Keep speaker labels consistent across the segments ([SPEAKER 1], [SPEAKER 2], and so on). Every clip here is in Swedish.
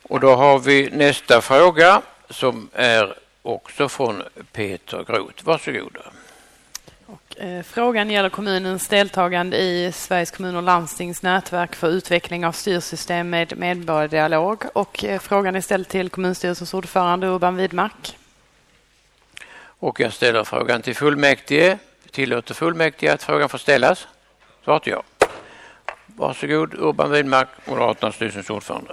[SPEAKER 1] Och då har vi nästa fråga som är också från Peter Groth. Varsågod.
[SPEAKER 2] Frågan gäller kommunens deltagande i Sveriges kommun- och landstings nätverk för utveckling av styrsystem med medborgardialog. Och frågan är ställd till kommunstyrelsens ordförande Urban Widmark.
[SPEAKER 1] Och jag ställer frågan till fullmäktige. Tillåter fullmäktige att frågan får ställas? Svaret ja. Varsågod, Urban Widmark, Moderaternas styrelsens ordförande.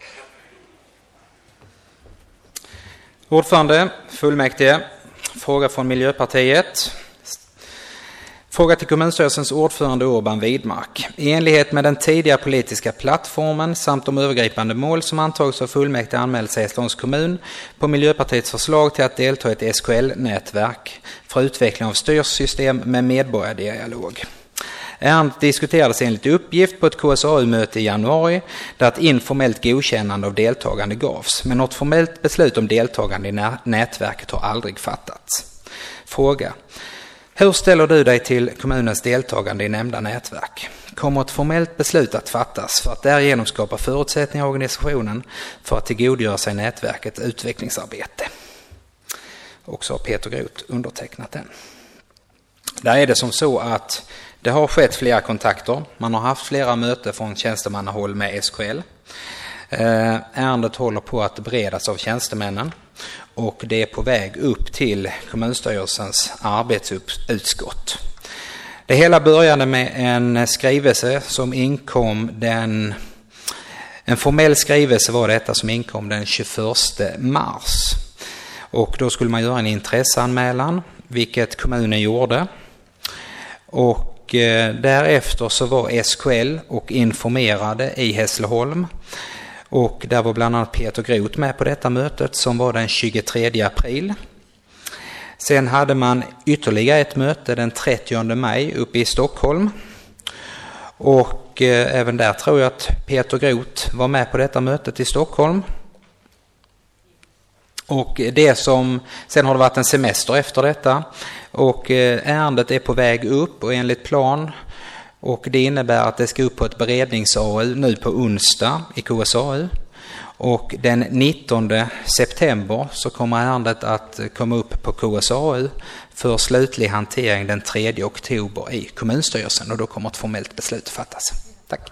[SPEAKER 3] Ordförande, fullmäktige, fråga från Miljöpartiet. Fråga till kommunstyrelsens ordförande Urban Widmark. I enlighet med den tidigare politiska plattformen samt de övergripande mål som antogs av fullmäktige anmält sig Hässleholms kommun på Miljöpartiets förslag till att delta i ett SKL-nätverk för utveckling av styrsystem med medborgardialog. Ärendet diskuterades enligt uppgift på ett KSAU-möte i januari där ett informellt godkännande av deltagande gavs, men något formellt beslut om deltagande i nätverket har aldrig fattats. Fråga. Hur ställer du dig till kommunens deltagande i nämnda nätverk? Kommer ett formellt beslut att fattas för att därigenom skapa förutsättningar i organisationen för att tillgodogöra sig nätverkets utvecklingsarbete? Också har Peter Groth undertecknat den. Där är det som så att det har skett flera kontakter. Man har haft flera möten från tjänstemannahåll med SKL. Ärendet håller på att beredas av tjänstemännen och det är på väg upp till kommunstyrelsens arbetsutskott. Det hela började med en skrivelse som inkom en formell skrivelse var detta som inkom den 21 mars. Och då skulle man göra en intresseanmälan, vilket kommunen gjorde. Och därefter så var SKL och informerade i Hässleholm. Och där var bland annat Peter Groth med på detta mötet som var den 23 april. Sen hade man ytterligare ett möte den 30 maj uppe i Stockholm. Och även där tror jag att Peter Groth var med på detta mötet i Stockholm. Och sen har det varit en semester efter detta och ärendet är på väg upp och enligt plan och det innebär att det ska upp på ett berednings-AU nu på onsdag i KSAU och den 19 september så kommer ärendet att komma upp på KSAU för slutlig hantering den 3 oktober i kommunstyrelsen och då kommer ett formellt beslut fattas. Tack.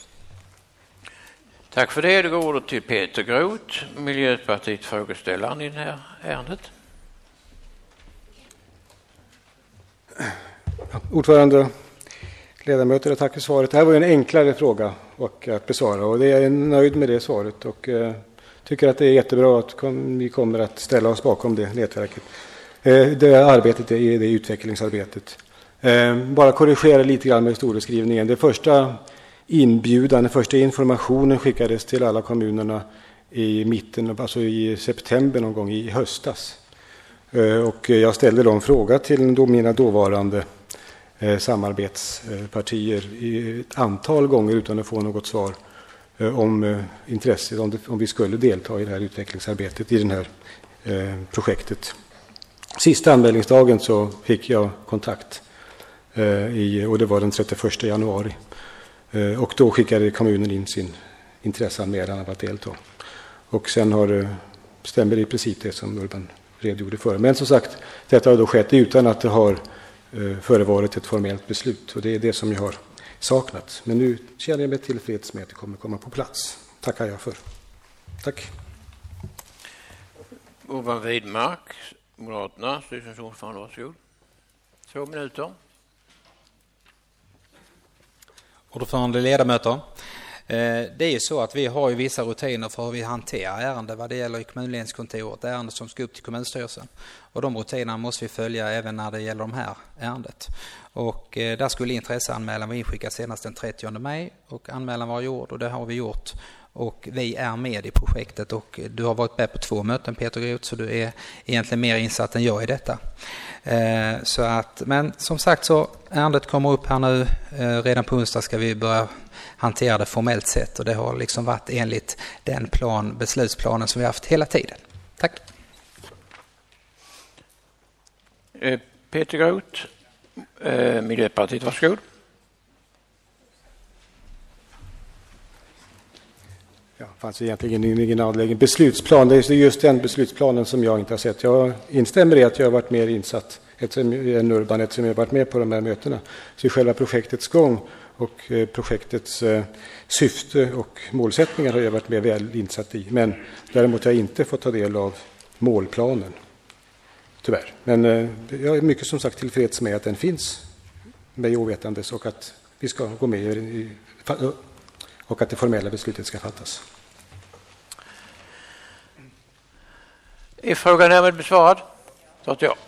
[SPEAKER 1] Tack för det. Det går ordet till Peter Groth, Miljöpartiet frågeställaren i det här ärendet.
[SPEAKER 4] Ordförande, ledamöter, tack för svaret. Det här var en enklare fråga att besvara och jag är nöjd med det svaret och tycker att det är jättebra att vi kommer att ställa oss bakom det nätverket. Det arbetet är det utvecklingsarbetet. Bara korrigera lite grann med historieskrivningen. Det första inbjudan, den första informationen skickades till alla kommunerna i mitten, alltså i september någon gång i höstas. Och jag ställde då en fråga till mina dåvarande samarbetspartier i ett antal gånger utan att få något svar om intresset, om vi skulle delta i det här utvecklingsarbetet, i det här projektet. Sista anmälningsdagen så fick jag kontakt och det var den 31 januari. Och då skickade kommunen in sin intresseanmälan av att delta. Och sen stämmer det i princip det som Urban redogjorde för. Men som sagt, detta har då skett utan att det har förevarit ett formellt beslut. Och det är det som jag har saknat. Men nu känner jag mig tillfreds med att det kommer komma på plats. Tackar jag för. Tack.
[SPEAKER 1] Urban Widmark, Moderaterna, styrelsens ordförande, varsågod. 2 minuter.
[SPEAKER 3] Ordförande, ledamöter. Det är ju så att vi har ju vissa rutiner för hur vi hanterar ärenden vad det gäller i kommunledningskontoret, ärenden som ska upp till kommunstyrelsen. Och de rutinerna måste vi följa även när det gäller de här ärendet. Och där skulle intresseanmälan vara inskickad senast den 30 maj och anmälan var gjord och det har vi gjort. Och vi är med i projektet och du har varit med på 2 möten Peter Groth så du är egentligen mer insatt än jag i detta. Men som sagt så ärendet kommer upp här nu, redan på onsdag ska vi börja hantera det formellt sett och det har liksom varit enligt den beslutsplanen som vi har haft hela tiden. Tack.
[SPEAKER 1] Peter Groth, Miljöpartiet, varsågod.
[SPEAKER 4] Ja, det fanns egentligen ingen anläggning. Beslutsplan, det är just den beslutsplanen som jag inte har sett. Jag instämmer i att jag har varit mer insatt eftersom jag har varit med på de här mötena. Så i själva projektets gång och projektets syfte och målsättningar har jag varit mer väl insatt i. Men däremot har jag inte fått ta del av målplanen. Tyvärr. Men jag är mycket som sagt tillfreds med att den finns mig ovetandes och att vi ska gå med och att det formella beslutet ska fattas.
[SPEAKER 1] Är frågan härmed besvarad? Så att ja.